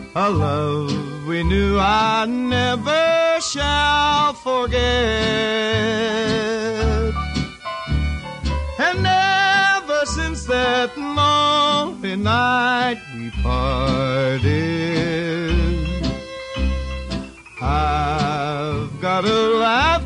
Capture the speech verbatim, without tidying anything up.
a love we knew I never shall forget. And ever since that lonely night we parted, I've got a laugh